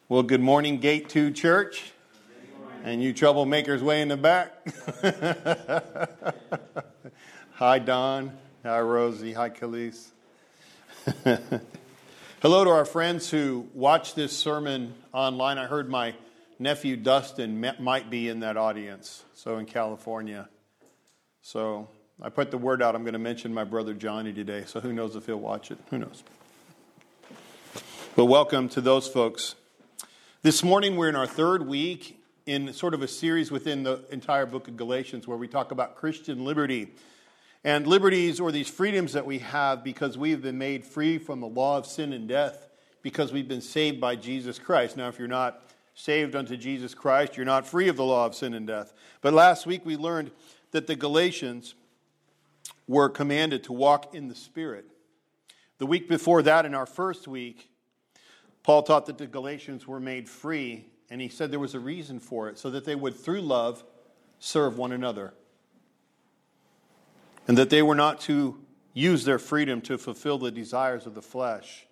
Well, good morning, Gate 2 Church, and you troublemakers way in the back. Hi, Don. Hi, Rosie. Hi, Khalees. Hello to our friends who watch this sermon online. I heard my nephew Dustin might be in that audience, so in California. So I put the word out. I'm going to mention my brother Johnny today, so who knows if he'll watch it. Who knows? But welcome to those folks. This morning we're in our third week in sort of a series within the entire book of Galatians where we talk about Christian liberty. And liberties, or these freedoms that we have because we've been made free from the law of sin and death because we've been saved by Jesus Christ. Now, if you're not saved unto Jesus Christ, you're not free of the law of sin and death. But last week we learned that the Galatians were commanded to walk in the Spirit. The week before that, in our first week, Paul taught that the Galatians were made free, and he said there was a reason for it, so that they would, through love, serve one another. And that they were not to use their freedom to fulfill the desires of the flesh.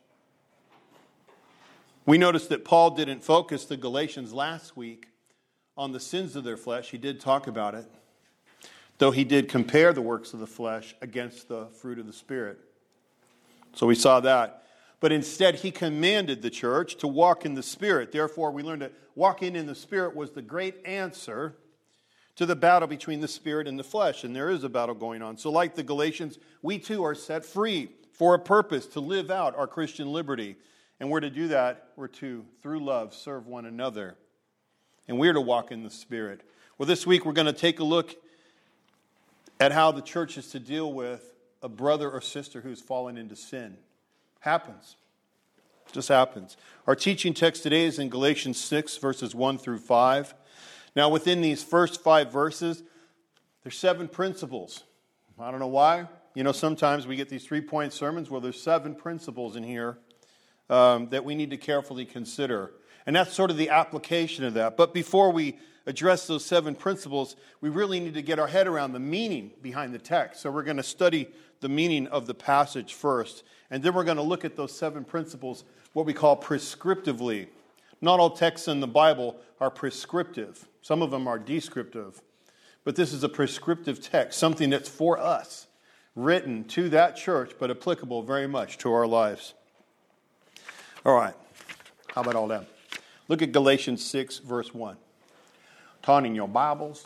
We noticed that Paul didn't focus the Galatians last week on the sins of their flesh. He did talk about it, though he did compare the works of the flesh against the fruit of the Spirit. So we saw that. But instead, he commanded the church to walk in the Spirit. Therefore, we learned that walking in the Spirit was the great answer to the battle between the Spirit and the flesh. And there is a battle going on. So like the Galatians, we too are set free for a purpose to live out our Christian liberty. And we're to do that. We're to, through love, serve one another. And we're to walk in the Spirit. Well, this week we're going to take a look at how the church is to deal with a brother or sister who's fallen into sin. Happens. Just happens. Our teaching text today is in Galatians 6, verses 1 through 5. Now, within these first 5 verses, there's 7 principles. I don't know why. You know, sometimes we get these 3-point sermons where there's 7 principles in here that we need to carefully consider. And that's sort of the application of that. But before we address those 7 principles, we really need to get our head around the meaning behind the text. So we're going to study the meaning of the passage first. And then we're going to look at those 7 principles, what we call prescriptively. Not all texts in the Bible are prescriptive. Some of them are descriptive. But this is a prescriptive text, something that's for us, written to that church, but applicable very much to our lives. All right. How about all that? Look at Galatians 6, verse 1. Turn in your Bibles.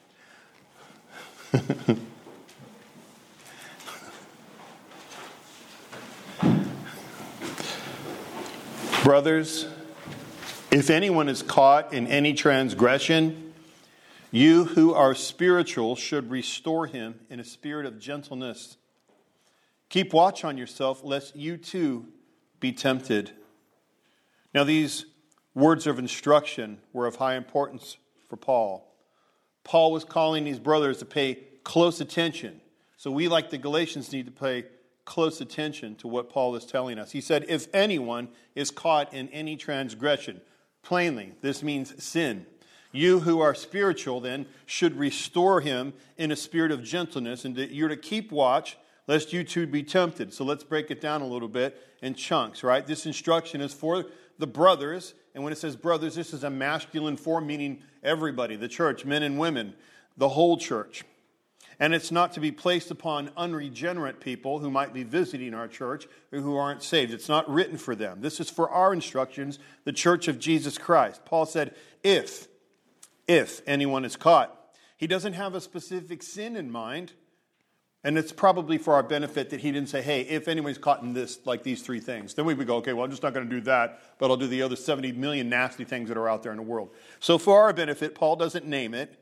Brothers, if anyone is caught in any transgression, you who are spiritual should restore him in a spirit of gentleness. Keep watch on yourself, lest you too be tempted. Now these words of instruction were of high importance for Paul. Paul was calling these brothers to pay close attention. So we, like the Galatians, need to pay close attention to what Paul is telling us. He said, if anyone is caught in any transgression, plainly, this means sin. You who are spiritual, then, should restore him in a spirit of gentleness, and that you're to keep watch, lest you too be tempted. So let's break it down a little bit in chunks, right? This instruction is for the brothers, and when it says brothers, this is a masculine form, meaning everybody, the church, men and women, the whole church. And it's not to be placed upon unregenerate people who might be visiting our church or who aren't saved. It's not written for them. This is for our instructions, the church of Jesus Christ. Paul said, if anyone is caught. He doesn't have a specific sin in mind. And it's probably for our benefit that he didn't say, hey, if anyone's caught in this, like these 3 things. Then we would go, okay, well, I'm just not going to do that, but I'll do the other 70 million nasty things that are out there in the world. So for our benefit, Paul doesn't name it.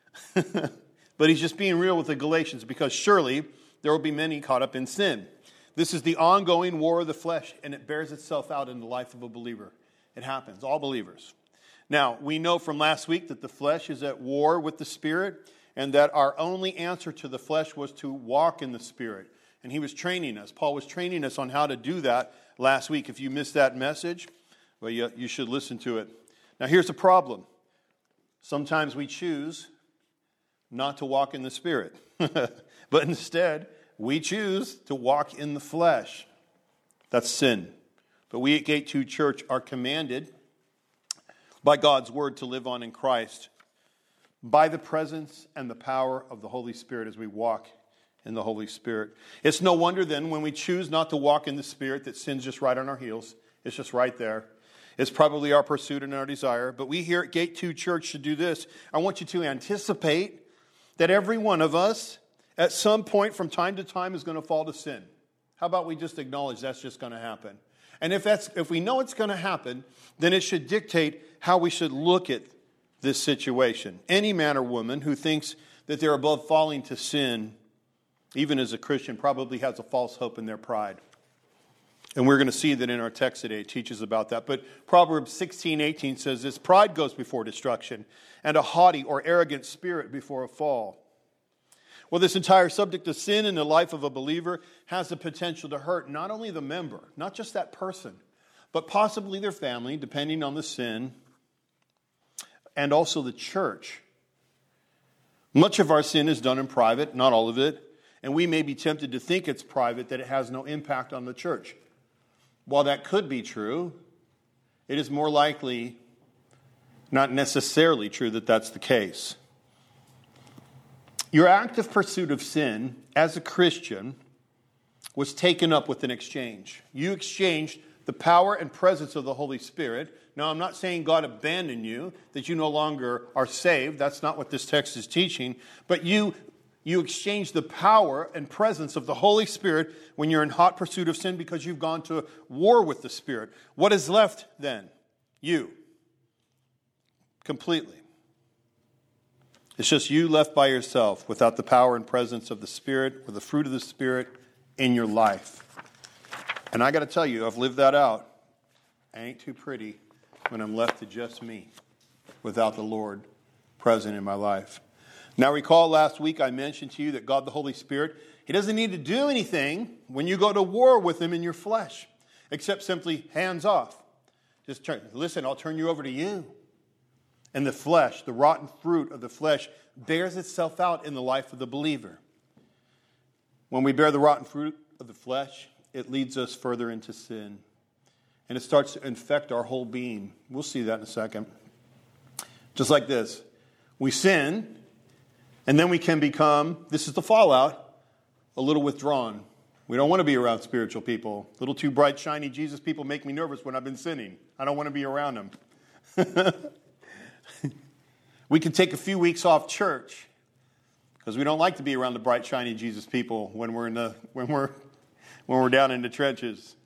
But he's just being real with the Galatians because surely there will be many caught up in sin. This is the ongoing war of the flesh, and it bears itself out in the life of a believer. It happens, all believers. Now, we know from last week that the flesh is at war with the Spirit, and that our only answer to the flesh was to walk in the Spirit. And he was training us. Paul was training us on how to do that last week. If you missed that message, well, you should listen to it. Now, here's the problem. Sometimes we choose not to walk in the Spirit. But instead, we choose to walk in the flesh. That's sin. But we at Gate 2 Church are commanded by God's word to live on in Christ, by the presence and the power of the Holy Spirit as we walk in the Holy Spirit. It's no wonder then when we choose not to walk in the Spirit that sin's just right on our heels. It's just right there. It's probably our pursuit and our desire. But we here at Gate 2 Church should do this. I want you to anticipate that every one of us at some point from time to time is going to fall to sin. How about we just acknowledge that's just going to happen? And if we know it's going to happen, then it should dictate how we should look at this situation. Any man or woman who thinks that they're above falling to sin, even as a Christian, probably has a false hope in their pride. And we're going to see that in our text today. It teaches about that. But Proverbs 16:18 says this: pride goes before destruction, and a haughty or arrogant spirit before a fall. Well, this entire subject of sin in the life of a believer has the potential to hurt not only the member, not just that person, but possibly their family, depending on the sin, and also the church. Much of our sin is done in private, not all of it, and we may be tempted to think it's private, that it has no impact on the church. While that could be true, it is more likely not necessarily true that that's the case. Your active pursuit of sin as a Christian was taken up with an exchange. You exchanged the power and presence of the Holy Spirit. Now, I'm not saying God abandoned you, that you no longer are saved. That's not what this text is teaching. But you exchange the power and presence of the Holy Spirit when you're in hot pursuit of sin because you've gone to war with the Spirit. What is left then? You. Completely. It's just you left by yourself without the power and presence of the Spirit or the fruit of the Spirit in your life. And I got to tell you, I've lived that out. I ain't too pretty when I'm left to just me without the Lord present in my life. Now recall last week I mentioned to you that God the Holy Spirit, He doesn't need to do anything when you go to war with Him in your flesh, except simply hands off. Just listen, I'll turn you over to you. And the flesh, the rotten fruit of the flesh, bears itself out in the life of the believer. When we bear the rotten fruit of the flesh, it leads us further into sin. And it starts to infect our whole being. We'll see that in a second. Just like this. We sin, and then we can become, this is the fallout, a little withdrawn. We don't want to be around spiritual people. A little too bright, shiny Jesus people make me nervous when I've been sinning. I don't want to be around them. We can take a few weeks off church because we don't like to be around the bright, shiny Jesus people when we're down in the trenches.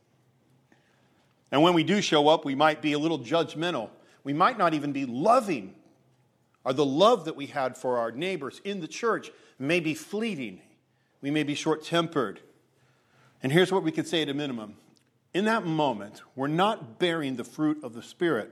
And when we do show up, we might be a little judgmental. We might not even be loving. Or the love that we had for our neighbors in the church may be fleeting. We may be short-tempered. And here's what we could say at a minimum. In that moment, we're not bearing the fruit of the Spirit.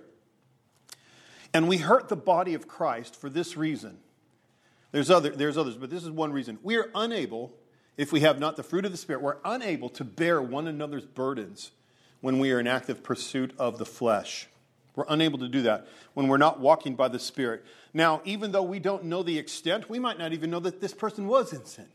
And we hurt the body of Christ for this reason. There's others, but this is one reason. We are unable, if we have not the fruit of the Spirit, we're unable to bear one another's burdens when we are in active pursuit of the flesh. We're unable to do that when we're not walking by the Spirit. Now, even though we don't know the extent, we might not even know that this person was in sin.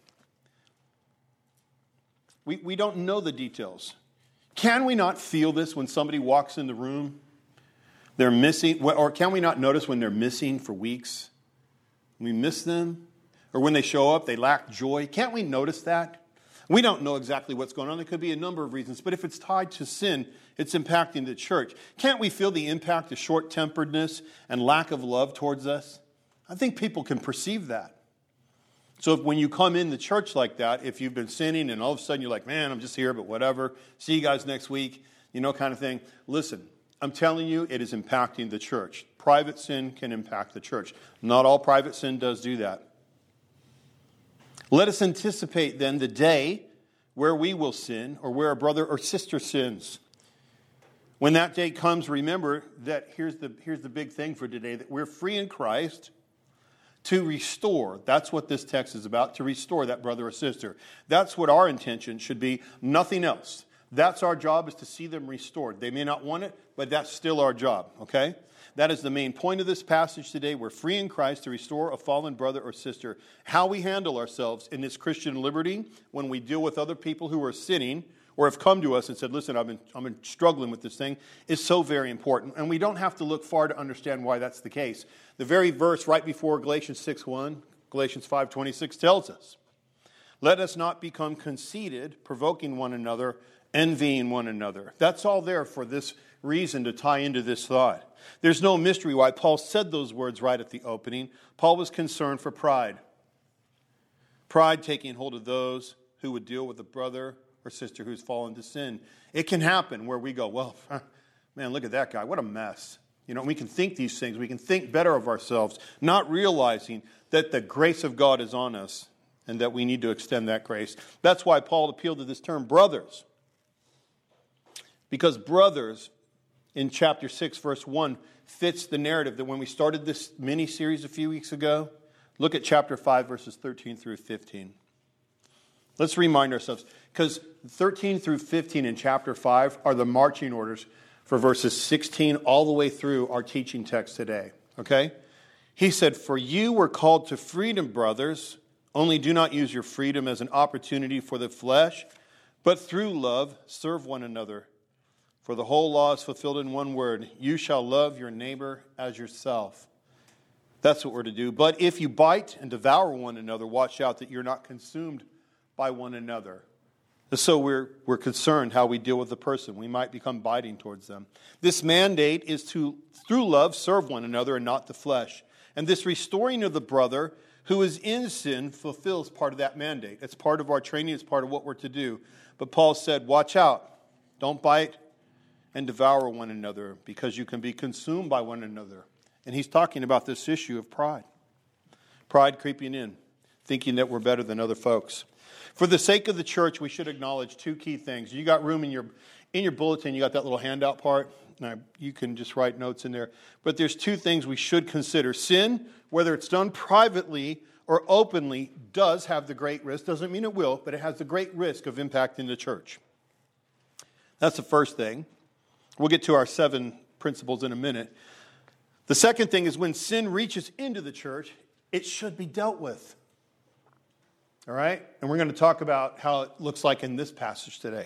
We don't know the details. Can we not feel this when somebody walks in the room? They're missing, or can we not notice when they're missing for weeks? We miss them. Or when they show up, they lack joy. Can't we notice that? We don't know exactly what's going on. There could be a number of reasons. But if it's tied to sin, it's impacting the church. Can't we feel the impact of short-temperedness and lack of love towards us? I think people can perceive that. So when you come in the church like that, if you've been sinning and all of a sudden you're like, man, I'm just here, but whatever. See you guys next week, kind of thing. Listen, I'm telling you, it is impacting the church. Private sin can impact the church. Not all private sin does do that. Let us anticipate then the day where we will sin or where a brother or sister sins. When that day comes, remember that here's the big thing for today, that we're free in Christ to restore. That's what this text is about, to restore that brother or sister. That's what our intention should be, nothing else. That's our job, is to see them restored. They may not want it, but that's still our job, okay? That is the main point of this passage today. We're free in Christ to restore a fallen brother or sister. How we handle ourselves in this Christian liberty when we deal with other people who are sinning or have come to us and said, listen, I've been struggling with this thing, is so very important. And we don't have to look far to understand why that's the case. The very verse right before Galatians 6:1, Galatians 5:26 tells us, let us not become conceited, provoking one another, envying one another. That's all there for this reason to tie into this thought. There's no mystery why Paul said those words right at the opening. Paul was concerned for pride. Pride taking hold of those who would deal with a brother or sister who's fallen to sin. It can happen where we go, well, man, look at that guy. What a mess. We can think these things. We can think better of ourselves, not realizing that the grace of God is on us and that we need to extend that grace. That's why Paul appealed to this term, brothers. Because brothers, in chapter 6, verse 1, fits the narrative that when we started this mini-series a few weeks ago, look at chapter 5, verses 13 through 15. Let's remind ourselves, because 13 through 15 in chapter 5 are the marching orders for verses 16 all the way through our teaching text today. Okay? He said, for you were called to freedom, brothers, only do not use your freedom as an opportunity for the flesh, but through love serve one another. For the whole law is fulfilled in one word, you shall love your neighbor as yourself. That's what we're to do. But if you bite and devour one another, watch out that you're not consumed by one another. So we're concerned how we deal with the person. We might become biting towards them. This mandate is to, through love, serve one another and not the flesh. And this restoring of the brother who is in sin fulfills part of that mandate. It's part of our training. It's part of what we're to do. But Paul said, watch out. Don't bite and devour one another because you can be consumed by one another. And he's talking about this issue of pride. Pride creeping in, thinking that we're better than other folks. For the sake of the church, we should acknowledge two key things. You got room in your bulletin, you got that little handout part. Now, you can just write notes in there. But there's two things we should consider. Sin, whether it's done privately or openly, does have the great risk. Doesn't mean it will, but it has the great risk of impacting the church. That's the first thing. We'll get to our 7 principles in a minute. The second thing is when sin reaches into the church, it should be dealt with. All right? And we're going to talk about how it looks like in this passage today.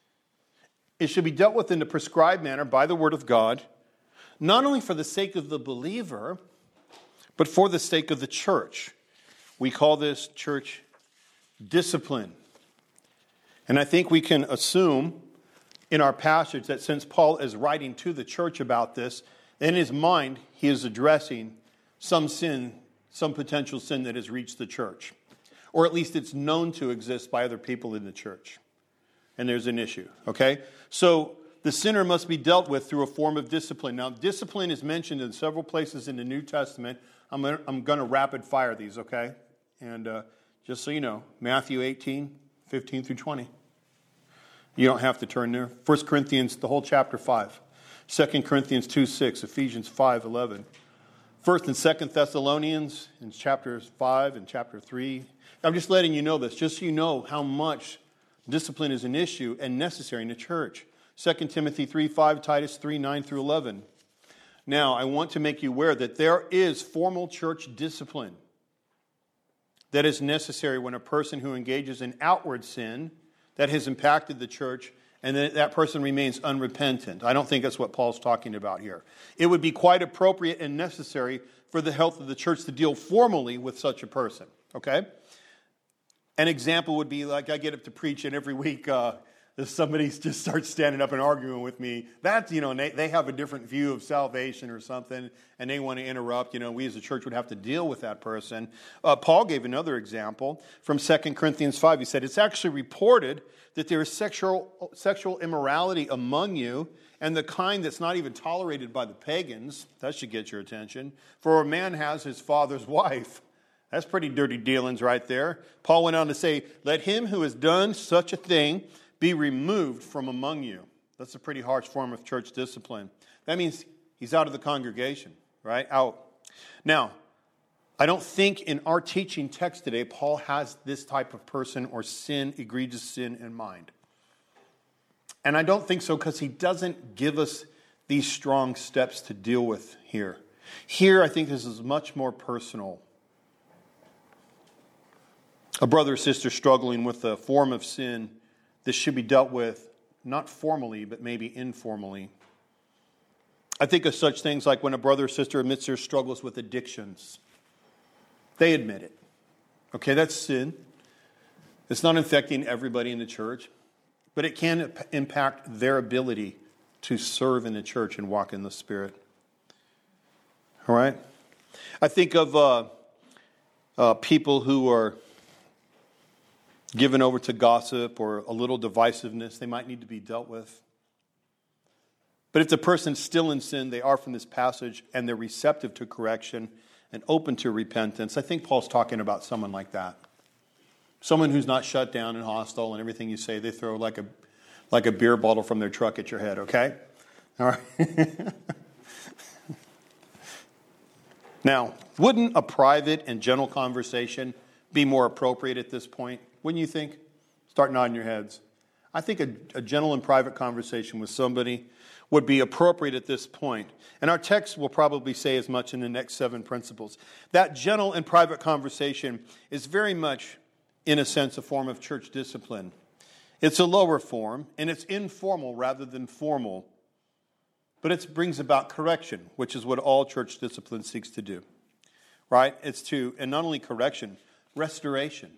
It should be dealt with in the prescribed manner by the Word of God, not only for the sake of the believer, but for the sake of the church. We call this church discipline. And I think we can assume in our passage that since Paul is writing to the church about this, in his mind, he is addressing some sin, some potential sin that has reached the church. Or at least it's known to exist by other people in the church. And there's an issue, okay? So the sinner must be dealt with through a form of discipline. Now, discipline is mentioned in several places in the New Testament. I'm going to rapid fire these, okay? And just so you know, Matthew 18, 15 through 20. You don't have to turn there. 1 Corinthians, the whole chapter 5. 2 Corinthians 2, 6. Ephesians 5, 11. 1 and 2 Thessalonians in chapters 5 and chapter 3. I'm just letting you know this, just so you know how much discipline is an issue and necessary in the church. 2 Timothy 3, 5, Titus 3, 9 through 11. Now, I want to make you aware that there is formal church discipline that is necessary when a person who engages in outward sin that has impacted the church and that person remains unrepentant. I don't think that's what Paul's talking about here. It would be quite appropriate and necessary for the health of the church to deal formally with such a person, okay? An example would be like I get up to preach and every week somebody just starts standing up and arguing with me. That's, and they have a different view of salvation or something and they want to interrupt. We as a church would have to deal with that person. Paul gave another example from 2 Corinthians 5. He said, it's actually reported that there is sexual immorality among you and the kind that's not even tolerated by the pagans. That should get your attention. For a man has his father's wife. That's pretty dirty dealings right there. Paul went on to say, let him who has done such a thing be removed from among you. That's a pretty harsh form of church discipline. That means he's out of the congregation, right? Out. Now, I don't think in our teaching text today, Paul has this type of person or sin, egregious sin in mind. And I don't think so because he doesn't give us these strong steps to deal with here. Here, I think this is much more personal. A brother or sister struggling with a form of sin this should be dealt with not formally, but maybe informally. I think of such things like when a brother or sister admits their struggles with addictions. They admit it. Okay, that's sin. It's not infecting everybody in the church, but it can impact their ability to serve in the church and walk in the Spirit. All right? I think of people who are given over to gossip or a little divisiveness. They might need to be dealt with. But if the person's still in sin, they are from this passage, and they're receptive to correction and open to repentance. I think Paul's talking about someone like that. Someone who's not shut down and hostile, and everything you say, they throw like a beer bottle from their truck at your head, okay? All right. Now, wouldn't a private and gentle conversation be more appropriate at this point? Wouldn't you think? Start nodding your heads. I think a gentle and private conversation with somebody would be appropriate at this point. And our text will probably say as much in the next 7 principles. That gentle and private conversation is very much, in a sense, a form of church discipline. It's a lower form, and it's informal rather than formal. But it brings about correction, which is what all church discipline seeks to do. Right? It's to, and not only correction, restoration.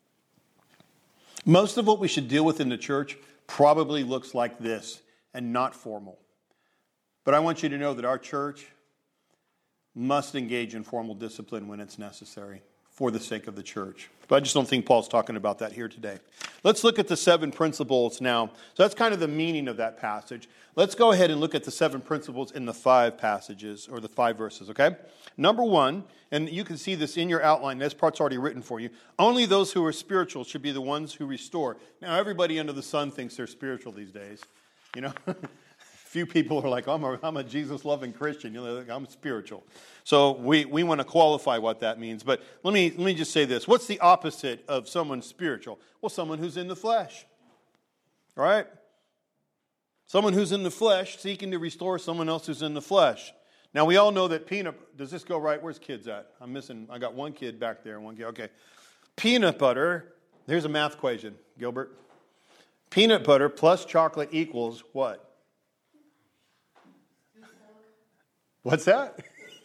Most of what we should deal with in the church probably looks like this and not formal. But I want you to know that our church must engage in formal discipline when it's necessary for the sake of the church. But I just don't think Paul's talking about that here today. Let's look at the 7 principles now. So that's kind of the meaning of that passage. Let's go ahead and look at the 7 principles in the 5 passages, or the 5 verses, okay? Number 1, and you can see this in your outline, this part's already written for you. Only those who are spiritual should be the ones who restore. Now, everybody under the sun thinks they're spiritual these days, you know? Few people are like, I'm a Jesus-loving Christian. You know, I'm spiritual. So we want to qualify what that means. But let me just say this. What's the opposite of someone spiritual? Well, someone who's in the flesh. All right? Someone who's in the flesh seeking to restore someone else who's in the flesh. Now, we all know that does this go right? Where's kids at? I got one kid back there. One kid. Okay. Peanut butter. Here's a math equation, Gilbert. Peanut butter plus chocolate equals what? What's that?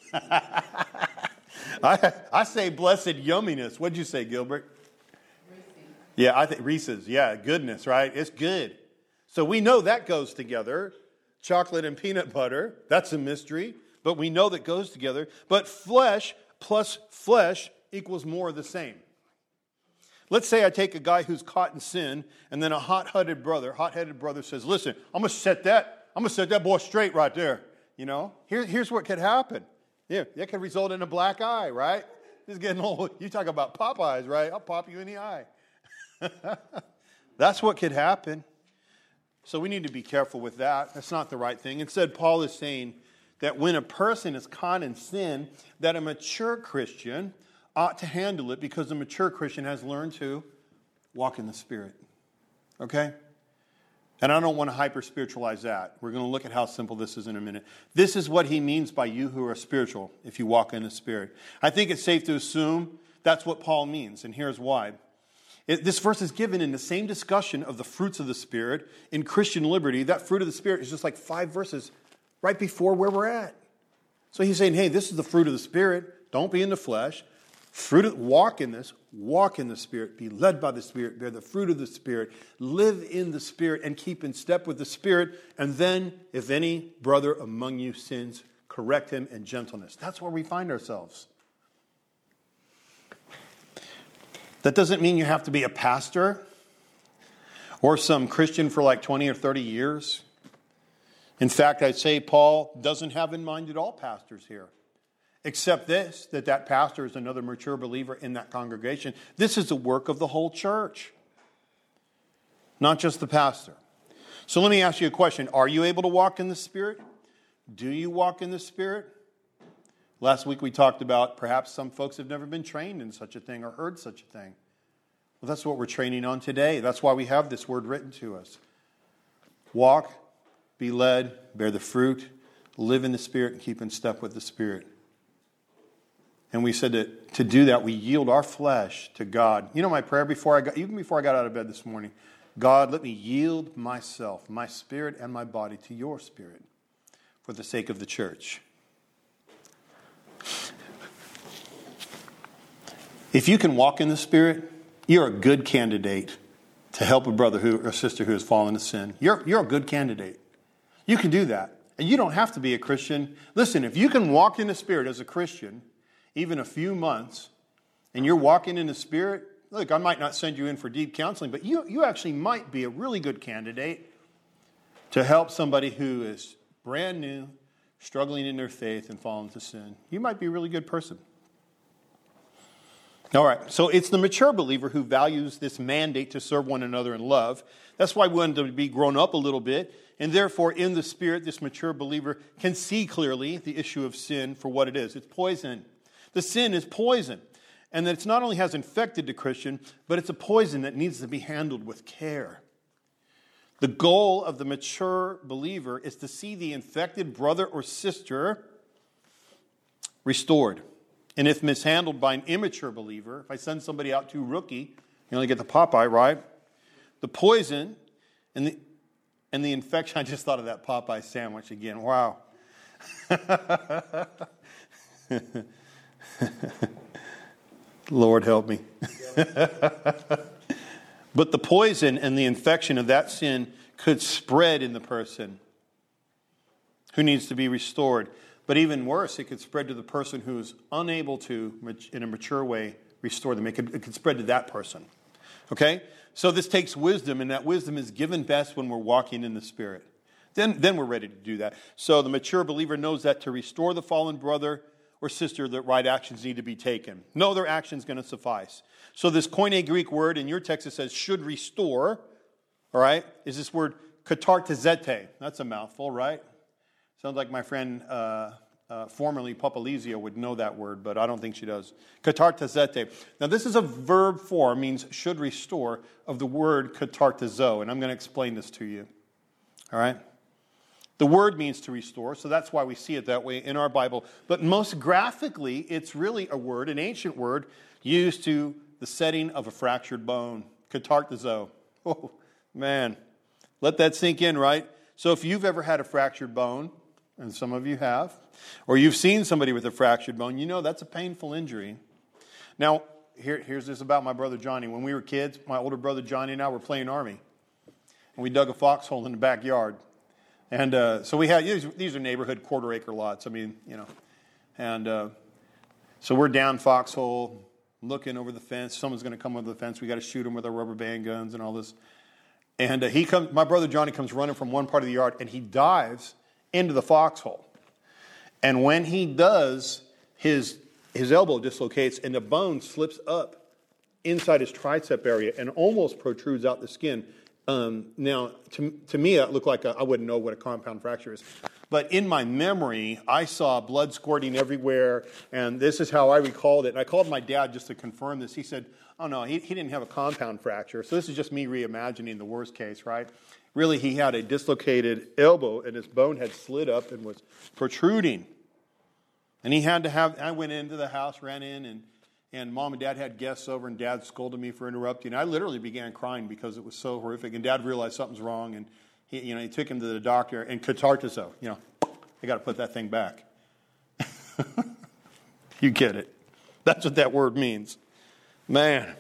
I say blessed yumminess. What'd you say, Gilbert? Reese's. Yeah, I think Reese's. Yeah, goodness, right? It's good. So we know that goes together. Chocolate and peanut butter. That's a mystery, but we know that goes together. But flesh plus flesh equals more of the same. Let's say I take a guy who's caught in sin, and then a hot-headed brother says, "Listen, I'm gonna set that boy straight right there." You know, here's what could happen. Yeah, that could result in a black eye, right? This is getting old. You talk about Popeyes, right? I'll pop you in the eye. That's what could happen. So we need to be careful with that. That's not the right thing. Instead, Paul is saying that when a person is caught in sin, that a mature Christian ought to handle it because the mature Christian has learned to walk in the Spirit. Okay? And I don't want to hyper-spiritualize that. We're going to look at how simple this is in a minute. This is what he means by you who are spiritual, if you walk in the Spirit. I think it's safe to assume that's what Paul means, and here's why. This verse is given in the same discussion of the fruits of the Spirit in Christian liberty. That fruit of the Spirit is just like 5 verses right before where we're at. So he's saying, hey, this is the fruit of the Spirit. Don't be in the flesh. Walk in the Spirit, be led by the Spirit, bear the fruit of the Spirit, live in the Spirit, and keep in step with the Spirit. And then, if any brother among you sins, correct him in gentleness. That's where we find ourselves. That doesn't mean you have to be a pastor or some Christian for like 20 or 30 years. In fact, I'd say Paul doesn't have in mind at all pastors here. Except this, that pastor is another mature believer in that congregation. This is the work of the whole church, not just the pastor. So let me ask you a question. Are you able to walk in the Spirit? Do you walk in the Spirit? Last week we talked about perhaps some folks have never been trained in such a thing or heard such a thing. Well, that's what we're training on today. That's why we have this word written to us. Walk, be led, bear the fruit, live in the Spirit, and keep in step with the Spirit. And we said that to do that, we yield our flesh to God. You know my prayer even before I got out of bed this morning? God, let me yield myself, my spirit and my body to your spirit for the sake of the church. If you can walk in the Spirit, you're a good candidate to help a brother or sister who has fallen to sin. You're a good candidate. You can do that. And you don't have to be a Christian. Listen, if you can walk in the Spirit as a Christian, even a few months, and you're walking in the Spirit, look, I might not send you in for deep counseling, but you actually might be a really good candidate to help somebody who is brand new, struggling in their faith and falling to sin. You might be a really good person. All right, so it's the mature believer who values this mandate to serve one another in love. That's why we want to be grown up a little bit, and therefore in the Spirit, this mature believer can see clearly the issue of sin for what it is. It's poison. The sin is poison, and that it's not only has infected the Christian, but it's a poison that needs to be handled with care. The goal of the mature believer is to see the infected brother or sister restored. And if mishandled by an immature believer, if I send somebody out too rookie, you only get the Popeye, right? The poison and the infection. I just thought of that Popeye sandwich again. Wow. Lord help me. But the poison and the infection of that sin could spread in the person who needs to be restored. But even worse, it could spread to the person who is unable to, in a mature way, restore them. It could spread to that person. Okay? So this takes wisdom, and that wisdom is given best when we're walking in the Spirit. Then we're ready to do that. So the mature believer knows that to restore the fallen brother or sister, that right actions need to be taken. No other action is going to suffice. So this Koine Greek word in your text, it says should restore, all right, is this word katartizete. That's a mouthful, right? Sounds like my friend, formerly Papalizia, would know that word, but I don't think she does. Katartizete. Now, this is a verb form, means should restore, of the word katartizo, and I'm going to explain this to you. All right? The word means to restore, so that's why we see it that way in our Bible. But most graphically, it's really a word, an ancient word, used to the setting of a fractured bone. Katartizo. Oh, man. Let that sink in, right? So if you've ever had a fractured bone, and some of you have, or you've seen somebody with a fractured bone, you know that's a painful injury. Now, here's this about my brother Johnny. When we were kids, my older brother Johnny and I were playing Army. And we dug a foxhole in the backyard. And so we had, these are neighborhood quarter-acre lots. I mean, you know. And so we're down foxhole, looking over the fence. Someone's going to come over the fence. We got to shoot them with our rubber band guns and all this. And my brother Johnny comes running from one part of the yard, and he dives into the foxhole. And when he does, his elbow dislocates, and the bone slips up inside his tricep area and almost protrudes out the skin. Now, to me, it looked like I wouldn't know what a compound fracture is. But in my memory, I saw blood squirting everywhere, and this is how I recalled it. And I called my dad just to confirm this. He said, oh, no, he didn't have a compound fracture. So this is just me reimagining the worst case, right? Really, he had a dislocated elbow, and his bone had slid up and was protruding. And he had to I went into the house, ran in, and Mom and Dad had guests over, and Dad scolded me for interrupting. I literally began crying because it was so horrific, and Dad realized something's wrong, and he took him to the doctor, and katartizo, I got to put that thing back. You get it. That's what that word means. Man.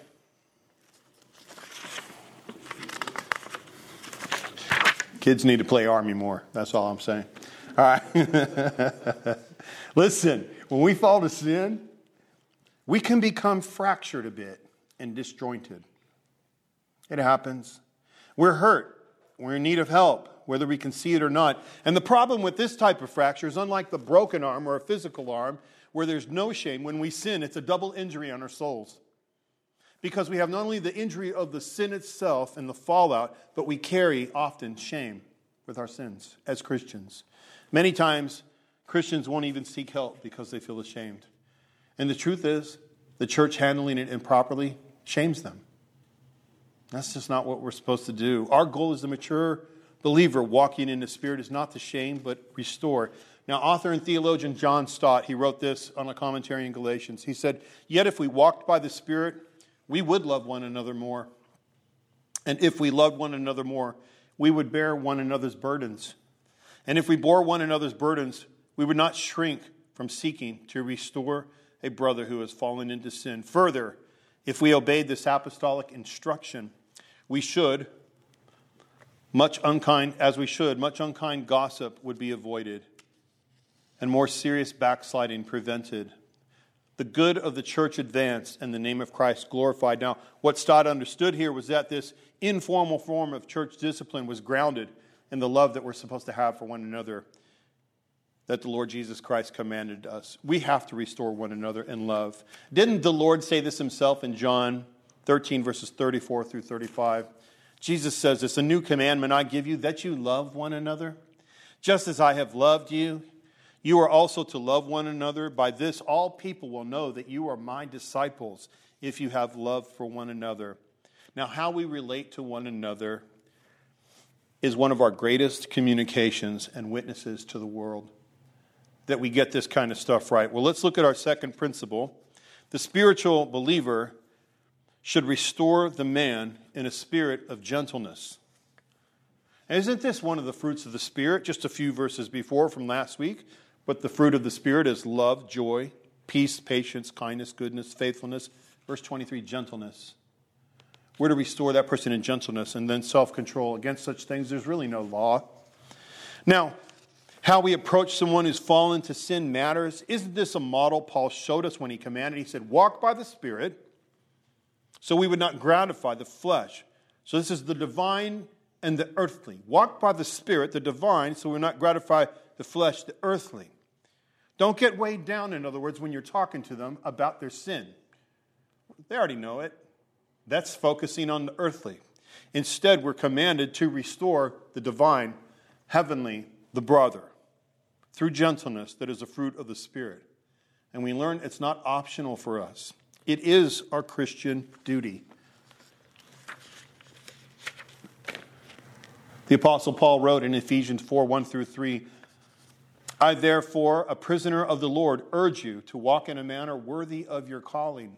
Kids need to play Army more. That's all I'm saying. All right. Listen, when we fall to sin, we can become fractured a bit and disjointed. It happens. We're hurt. We're in need of help, whether we can see it or not. And the problem with this type of fracture is unlike the broken arm or a physical arm, where there's no shame. When we sin, it's a double injury on our souls. Because we have not only the injury of the sin itself and the fallout, but we carry often shame with our sins as Christians. Many times, Christians won't even seek help because they feel ashamed. And the truth is, the church handling it improperly shames them. That's just not what we're supposed to do. Our goal as a mature believer walking in the Spirit is not to shame, but restore. Now, author and theologian John Stott, he wrote this on a commentary in Galatians. He said, "Yet if we walked by the Spirit, we would love one another more. And if we loved one another more, we would bear one another's burdens. And if we bore one another's burdens, we would not shrink from seeking to restore a brother who has fallen into sin. Further, if we obeyed this apostolic instruction, we should, much unkind gossip would be avoided, and more serious backsliding prevented. The good of the church advanced, and the name of Christ glorified. Now, what Stott understood here was that this informal form of church discipline was grounded in the love that we're supposed to have for one another, that the Lord Jesus Christ commanded us. We have to restore one another in love. Didn't the Lord say this himself in John 13, verses 34 through 35? Jesus says, "It's a new commandment I give you, that you love one another. Just as I have loved you, you are also to love one another. By this, all people will know that you are my disciples, if you have love for one another." Now, how we relate to one another is one of our greatest communications and witnesses to the world, that we get this kind of stuff right. Well, let's look at our second principle. The spiritual believer should restore the man in a spirit of gentleness. And isn't this one of the fruits of the Spirit? Just a few verses before from last week. But the fruit of the Spirit is love, joy, peace, patience, kindness, goodness, faithfulness. Verse 23, gentleness. We're to restore that person in gentleness, and then self-control. Against such things, there's really no law. Now, how we approach someone who's fallen to sin matters. Isn't this a model Paul showed us when he commanded? He said, walk by the Spirit, so we would not gratify the flesh. So this is the divine and the earthly. Walk by the Spirit, the divine, so we will not gratify the flesh, the earthly. Don't get weighed down, in other words, when you're talking to them about their sin. They already know it. That's focusing on the earthly. Instead, we're commanded to restore the divine, heavenly, the brother, through gentleness that is a fruit of the Spirit. And we learn it's not optional for us. It is our Christian duty. The Apostle Paul wrote in Ephesians 4, 1 through 3, "I therefore, a prisoner of the Lord, urge you to walk in a manner worthy of your calling,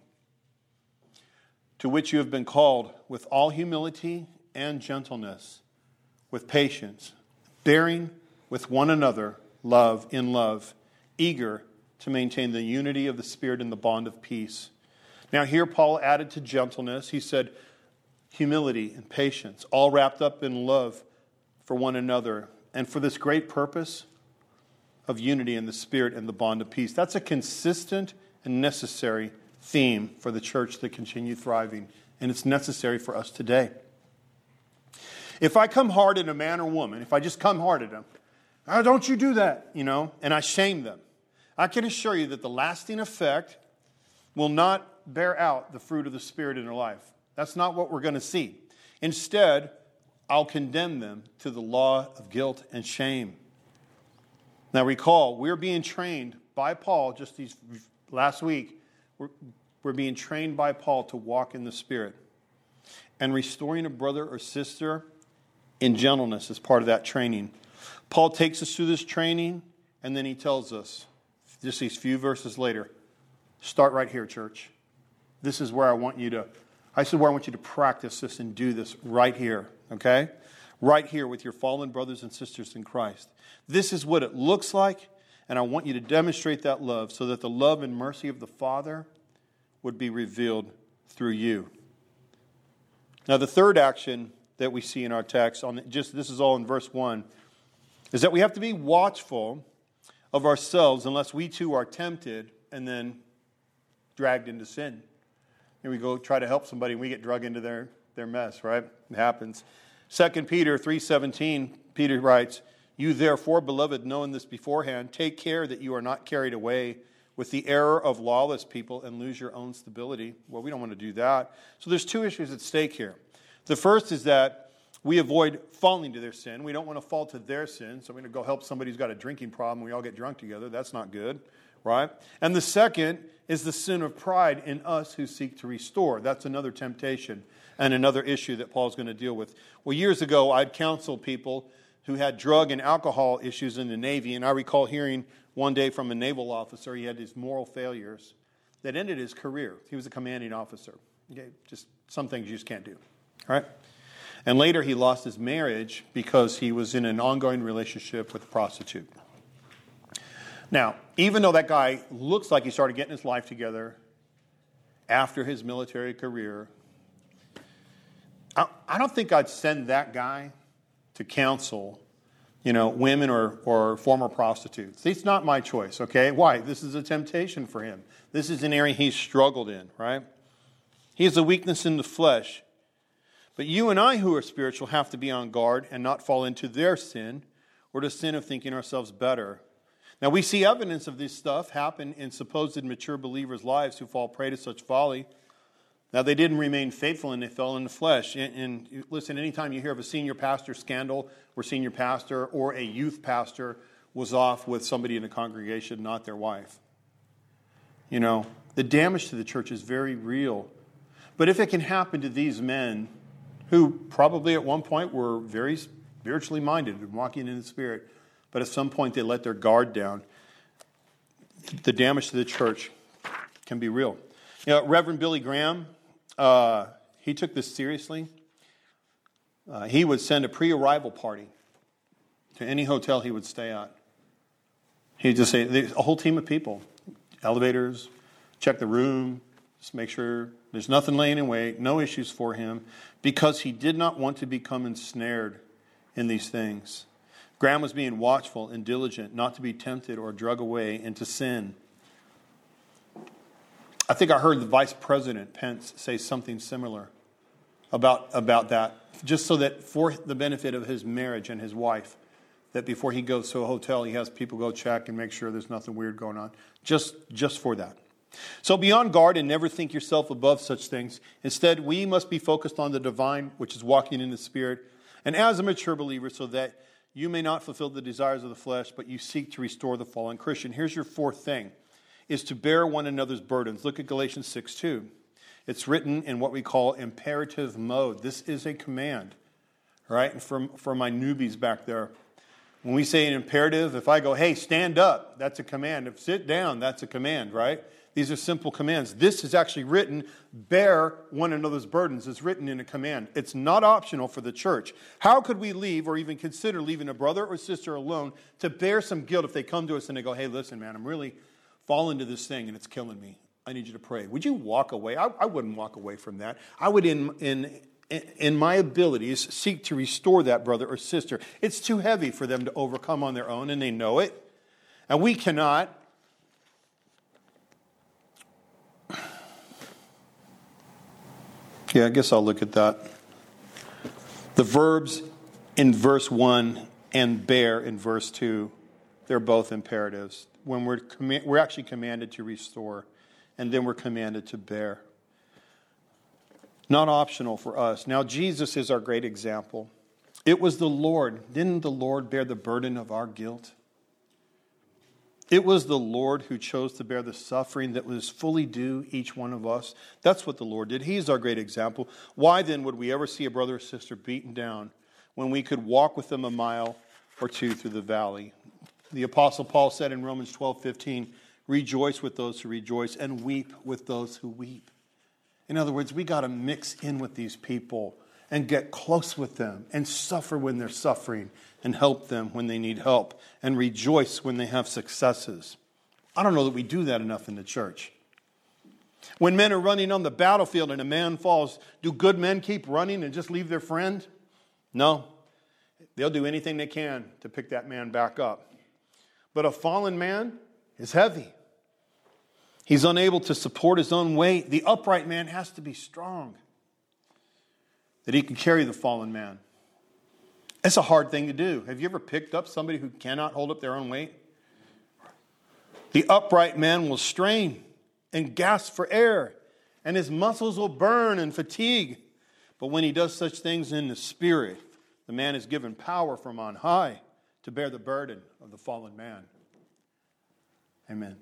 to which you have been called, with all humility and gentleness, with patience, bearing with one another in love, eager to maintain the unity of the Spirit in the bond of peace." Now here Paul added to gentleness, he said humility and patience, all wrapped up in love for one another, and for this great purpose of unity in the Spirit and the bond of peace. That's a consistent and necessary theme for the church to continue thriving, and it's necessary for us today. If I come hard at a man or woman, if I just come hard at them, "Oh, don't you do that," and I shame them, I can assure you that the lasting effect will not bear out the fruit of the Spirit in their life. That's not what we're going to see. Instead, I'll condemn them to the law of guilt and shame. Now recall, we're being trained by Paul just these last week. We're being trained by Paul to walk in the Spirit. And restoring a brother or sister in gentleness is part of that training. Paul takes us through this training, and then he tells us, just these few verses later, start right here, church. This is where I want you to practice this and do this right here, okay? Right here with your fallen brothers and sisters in Christ. This is what it looks like, and I want you to demonstrate that love so that the love and mercy of the Father would be revealed through you. Now, the third action that we see in our text, this is all in verse 1, is that we have to be watchful of ourselves unless we too are tempted and then dragged into sin. Here we go try to help somebody and we get dragged into their mess, right? It happens. 2 Peter 3:17, Peter writes, "You therefore, beloved, knowing this beforehand, take care that you are not carried away with the error of lawless people and lose your own stability." Well, we don't want to do that. So there's two issues at stake here. The first is that we avoid falling to their sin. We don't want to fall to their sin. So we're going to go help somebody who's got a drinking problem. We all get drunk together. That's not good, right? And the second is the sin of pride in us who seek to restore. That's another temptation and another issue that Paul's going to deal with. Well, years ago, I'd counseled people who had drug and alcohol issues in the Navy, and I recall hearing one day from a naval officer, he had these moral failures that ended his career. He was a commanding officer. Okay, just some things you just can't do, all right? And later he lost his marriage because he was in an ongoing relationship with a prostitute. Now, even though that guy looks like he started getting his life together after his military career, I don't think I'd send that guy to counsel, women or former prostitutes. It's not my choice, okay? Why? This is a temptation for him. This is an area he's struggled in, right? He has a weakness in the flesh. But you and I who are spiritual have to be on guard and not fall into their sin or the sin of thinking ourselves better. Now, we see evidence of this stuff happen in supposed mature believers' lives who fall prey to such folly. Now, they didn't remain faithful and they fell in the flesh. And listen, anytime you hear of a senior pastor scandal where senior pastor or a youth pastor was off with somebody in the congregation, not their wife, the damage to the church is very real. But if it can happen to these men who probably at one point were very spiritually minded and walking in the Spirit, but at some point they let their guard down, the damage to the church can be real. Reverend Billy Graham, he took this seriously. He would send a pre-arrival party to any hotel he would stay at. He'd just say, a whole team of people, elevators, check the room, just make sure there's nothing laying in wait, no issues for him, because he did not want to become ensnared in these things. Graham was being watchful and diligent not to be tempted or drug away into sin. I think I heard the Vice President Pence say something similar about that, just so that for the benefit of his marriage and his wife, that before he goes to a hotel, he has people go check and make sure there's nothing weird going on, just for that. So be on guard and never think yourself above such things. Instead, we must be focused on the divine, which is walking in the Spirit, and as a mature believer, so that you may not fulfill the desires of the flesh, but you seek to restore the fallen Christian. Here's your fourth thing, is to bear one another's burdens. Look at Galatians 6:2. It's written in what we call imperative mode. This is a command, right? And for my newbies back there, when we say an imperative, if I go, hey, stand up, that's a command. If sit down, that's a command, right? These are simple commands. This is actually written, bear one another's burdens. It's written in a command. It's not optional for the church. How could we leave or even consider leaving a brother or sister alone to bear some guilt if they come to us and they go, hey, listen, man, I'm really falling into this thing and it's killing me. I need you to pray. Would you walk away? I wouldn't walk away from that. I would, in my abilities, seek to restore that brother or sister. It's too heavy for them to overcome on their own, and they know it. And we cannot. Yeah, I guess I'll look at that. The verbs in verse 1 and bear in verse 2, they're both imperatives. When we're actually commanded to restore, and then we're commanded to bear. Not optional for us. Now, Jesus is our great example. It was the Lord. Didn't the Lord bear the burden of our guilt? It was the Lord who chose to bear the suffering that was fully due each one of us. That's what the Lord did. He's our great example. Why then would we ever see a brother or sister beaten down when we could walk with them a mile or two through the valley? The Apostle Paul said in Romans 12:15, rejoice with those who rejoice and weep with those who weep. In other words, we got to mix in with these people and get close with them and suffer when they're suffering and help them when they need help and rejoice when they have successes. I don't know that we do that enough in the church. When men are running on the battlefield and a man falls, do good men keep running and just leave their friend? No. They'll do anything they can to pick that man back up. But a fallen man is heavy. He's unable to support his own weight. The upright man has to be strong, that he can carry the fallen man. It's a hard thing to do. Have you ever picked up somebody who cannot hold up their own weight? The upright man will strain and gasp for air, and his muscles will burn and fatigue. But when he does such things in the Spirit, the man is given power from on high to bear the burden of the fallen man. Amen.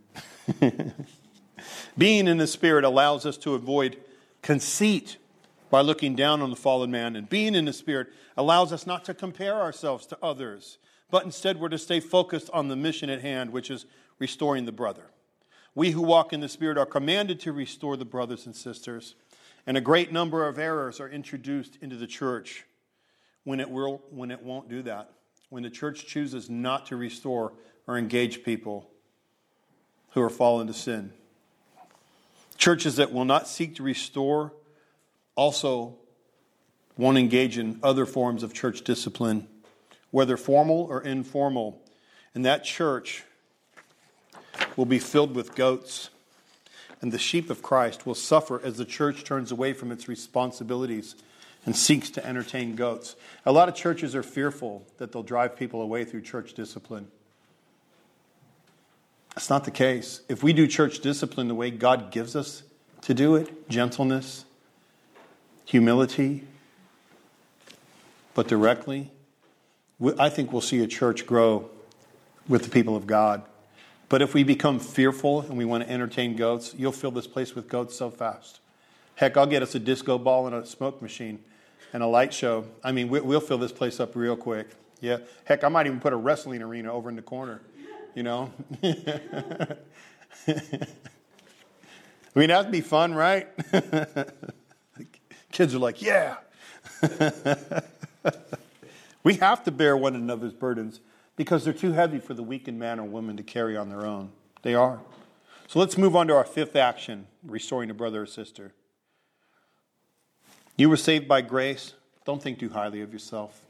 Being in the Spirit allows us to avoid conceit by looking down on the fallen man. And being in the Spirit allows us not to compare ourselves to others, but instead we're to stay focused on the mission at hand, which is restoring the brother. We who walk in the Spirit are commanded to restore the brothers and sisters. And a great number of errors are introduced into the church when it won't do that. When the church chooses not to restore or engage people who are fallen to sin. Churches that will not seek to restore also won't engage in other forms of church discipline, whether formal or informal. And that church will be filled with goats. And the sheep of Christ will suffer as the church turns away from its responsibilities and seeks to entertain goats. A lot of churches are fearful that they'll drive people away through church discipline. That's not the case. If we do church discipline the way God gives us to do it, gentleness, humility, but directly, I think we'll see a church grow with the people of God. But if we become fearful and we want to entertain goats, you'll fill this place with goats so fast. Heck, I'll get us a disco ball and a smoke machine and a light show. I mean, we'll fill this place up real quick. Yeah. Heck, I might even put a wrestling arena over in the corner, you know. I mean, that'd be fun, right? Kids are like, yeah. We have to bear one another's burdens because they're too heavy for the weakened man or woman to carry on their own. They are. So let's move on to our fifth action, restoring a brother or sister. You were saved by grace. Don't think too highly of yourself.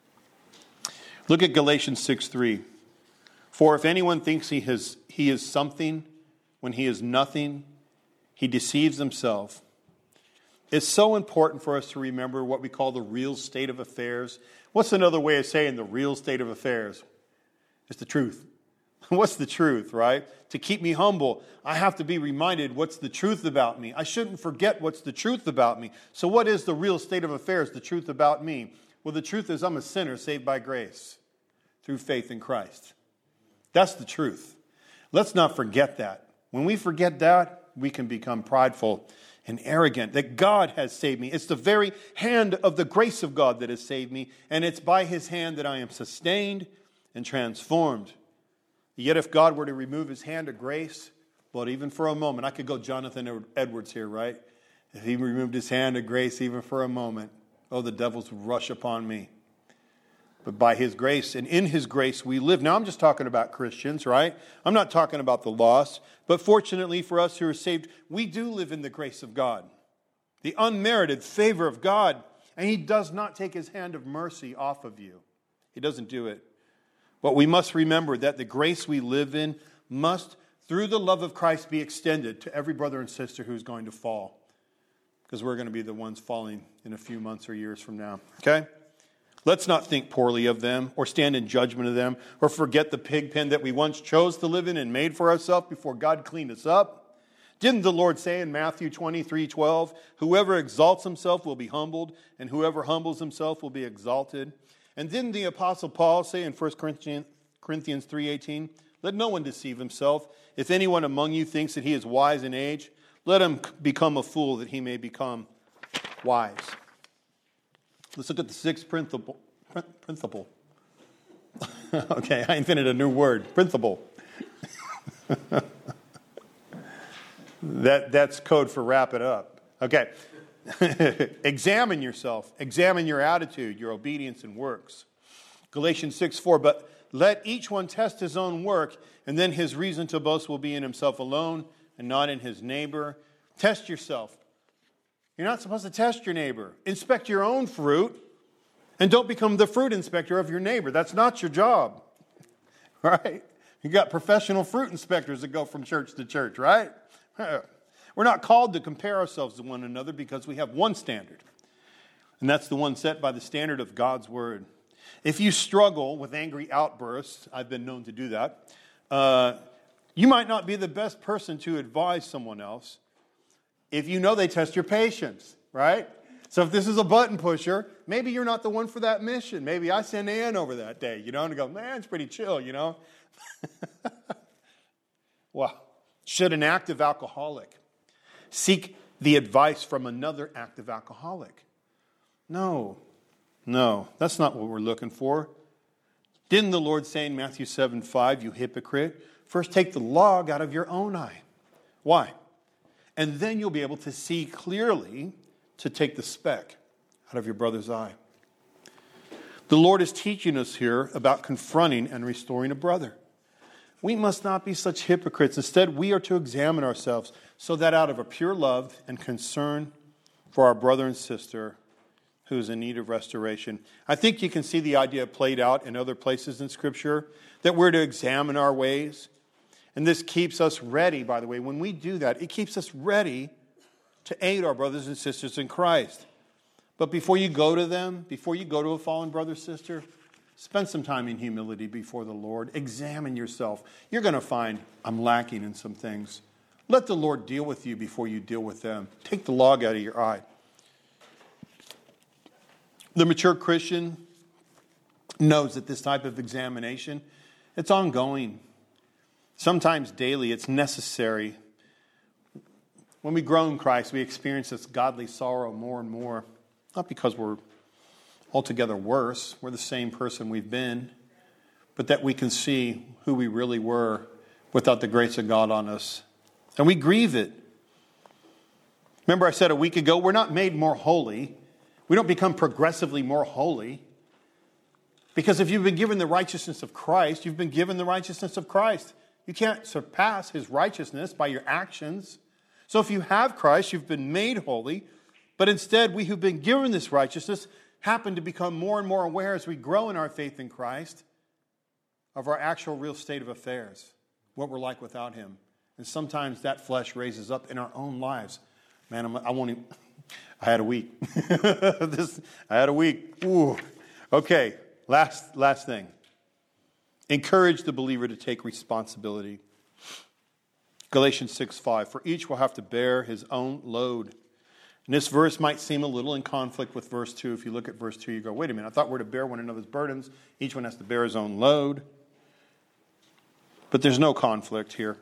Look at Galatians 6:3. For if anyone thinks he is something when he is nothing, he deceives himself. It's so important for us to remember what we call the real state of affairs. What's another way of saying the real state of affairs? It's the truth. What's the truth, right? To keep me humble, I have to be reminded what's the truth about me. I shouldn't forget what's the truth about me. So what is the real state of affairs, the truth about me? Well, the truth is I'm a sinner saved by grace through faith in Christ. That's the truth. Let's not forget that. When we forget that, we can become prideful and arrogant, that God has saved me. It's the very hand of the grace of God that has saved me, and it's by his hand that I am sustained and transformed. Yet if God were to remove his hand of grace, well, even for a moment, I could go Jonathan Edwards here, right? If he removed his hand of grace even for a moment, oh, the devils would rush upon me. But by his grace and in his grace we live. Now I'm just talking about Christians, right? I'm not talking about the lost. But fortunately for us who are saved, we do live in the grace of God. The unmerited favor of God. And he does not take his hand of mercy off of you. He doesn't do it. But we must remember that the grace we live in must, through the love of Christ, be extended to every brother and sister who's going to fall. Because we're going to be the ones falling in a few months or years from now. Okay? Let's not think poorly of them or stand in judgment of them or forget the pig pen that we once chose to live in and made for ourselves before God cleaned us up. Didn't the Lord say in Matthew 23:12, whoever exalts himself will be humbled and whoever humbles himself will be exalted? And didn't the Apostle Paul say in 1 Corinthians 3:18, let no one deceive himself. If anyone among you thinks that he is wise in age, let him become a fool that he may become wise. Let's look at the sixth principle. Okay, I invented a new word. Principle. That's code for wrap it up. Okay. Examine yourself. Examine your attitude, your obedience and works. Galatians 6:4, but let each one test his own work, and then his reason to boast will be in himself alone and not in his neighbor. Test yourself. You're not supposed to test your neighbor. Inspect your own fruit, and don't become the fruit inspector of your neighbor. That's not your job, right? You got professional fruit inspectors that go from church to church, right? We're not called to compare ourselves to one another because we have one standard, and that's the one set by the standard of God's word. If you struggle with angry outbursts, I've been known to do that, you might not be the best person to advise someone else if you know they test your patience, right? So if this is a button pusher, maybe you're not the one for that mission. Maybe I send Ann over that day, and go, man, it's pretty chill, Well, should an active alcoholic seek the advice from another active alcoholic? No, that's not what we're looking for. Didn't the Lord say in Matthew 7:5, you hypocrite, first take the log out of your own eye? Why? And then you'll be able to see clearly to take the speck out of your brother's eye. The Lord is teaching us here about confronting and restoring a brother. We must not be such hypocrites. Instead, we are to examine ourselves so that out of a pure love and concern for our brother and sister who is in need of restoration. I think you can see the idea played out in other places in Scripture, that we're to examine our ways. And this keeps us ready, by the way. When we do that, it keeps us ready to aid our brothers and sisters in Christ. But before you go to them, before you go to a fallen brother or sister, spend some time in humility before the Lord. Examine yourself. You're going to find, I'm lacking in some things. Let the Lord deal with you before you deal with them. Take the log out of your eye. The mature Christian knows that this type of examination, it's ongoing. Sometimes daily, it's necessary. When we grow in Christ, we experience this godly sorrow more and more. Not because we're altogether worse, we're the same person we've been, but that we can see who we really were without the grace of God on us. And we grieve it. Remember I said a week ago, we're not made more holy. We don't become progressively more holy. Because if you've been given the righteousness of Christ, you've been given the righteousness of Christ. You can't surpass his righteousness by your actions. So if you have Christ, you've been made holy. But instead, we who've been given this righteousness happen to become more and more aware as we grow in our faith in Christ of our actual real state of affairs, what we're like without him. And sometimes that flesh raises up in our own lives. Man, I had a week. I had a week. Ooh. Okay, last thing. Encourage the believer to take responsibility. Galatians 6:5, for each will have to bear his own load. And this verse might seem a little in conflict with verse 2. If you look at verse 2, you go, wait a minute, I thought we're to bear one another's burdens. Each one has to bear his own load. But there's no conflict here.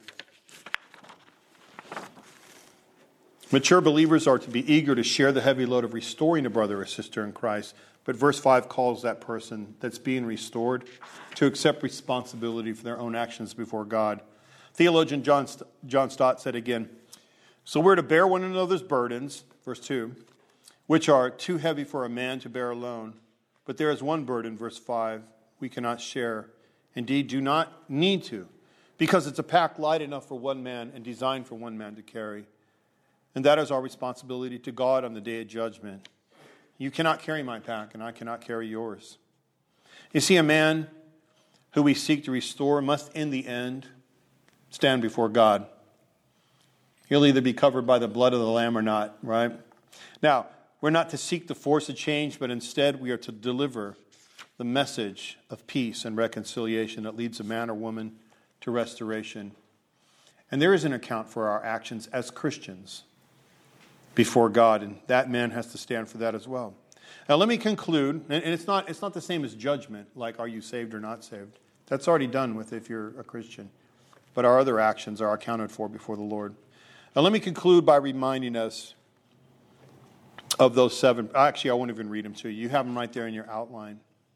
Mature believers are to be eager to share the heavy load of restoring a brother or sister in Christ. But verse 5 calls that person that's being restored to accept responsibility for their own actions before God. Theologian John Stott said again, so we're to bear one another's burdens, verse 2, which are too heavy for a man to bear alone. But there is one burden, verse 5, we cannot share. Indeed, do not need to, because it's a pack light enough for one man and designed for one man to carry. And that is our responsibility to God on the day of judgment. You cannot carry my pack, and I cannot carry yours. You see, a man who we seek to restore must, in the end, stand before God. He'll either be covered by the blood of the Lamb or not, right? Now, we're not to seek to force a change, but instead we are to deliver the message of peace and reconciliation that leads a man or woman to restoration. And there is an account for our actions as Christians before God, and that man has to stand for that as well. Now let me conclude, and it's not the same as judgment, like are you saved or not saved. That's already done with if you're a Christian. But our other actions are accounted for before the Lord. Now let me conclude by reminding us of those 7. Actually, I won't even read them to you. You have them right there in your outline.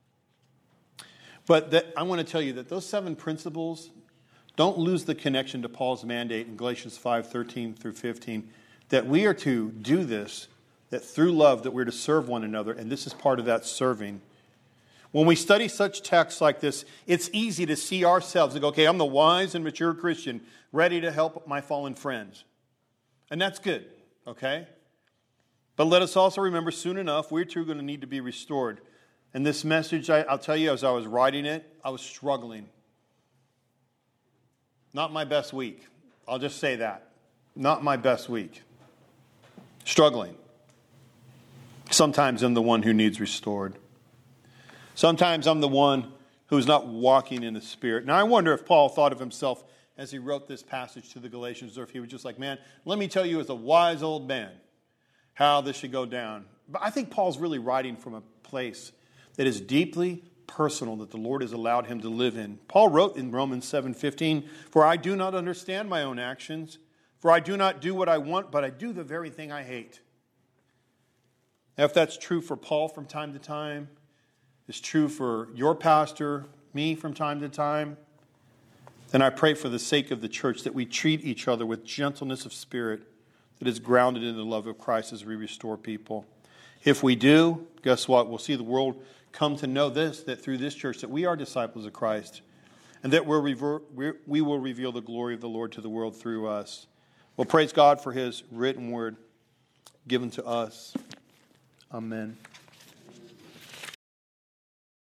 But I want to tell you that those 7 principles, don't lose the connection to Paul's mandate in Galatians 5:13 through 15, that we are to do this, that through love that we're to serve one another, and this is part of that serving. When we study such texts like this, it's easy to see ourselves and go, okay, I'm the wise and mature Christian, ready to help my fallen friends. And that's good, okay? But let us also remember soon enough, we're too going to need to be restored. And this message, I'll tell you, as I was writing it, I was struggling. Not my best week. I'll just say that. Not my best week. Struggling. Sometimes I'm the one who needs restored. Sometimes I'm the one who's not walking in the Spirit. Now I wonder if Paul thought of himself as he wrote this passage to the Galatians, or if he was just like, man, let me tell you as a wise old man how this should go down. But I think Paul's really writing from a place that is deeply personal that the Lord has allowed him to live in. Paul wrote in Romans 7:15, for I do not understand my own actions, for I do not do what I want, but I do the very thing I hate. Now, if that's true for Paul from time to time, it's true for your pastor, me from time to time, then I pray for the sake of the church that we treat each other with gentleness of spirit that is grounded in the love of Christ as we restore people. If we do, guess what? We'll see the world come to know this, that through this church, that we are disciples of Christ, and that we will reveal the glory of the Lord to the world through us. Well, praise God for his written word given to us. Amen.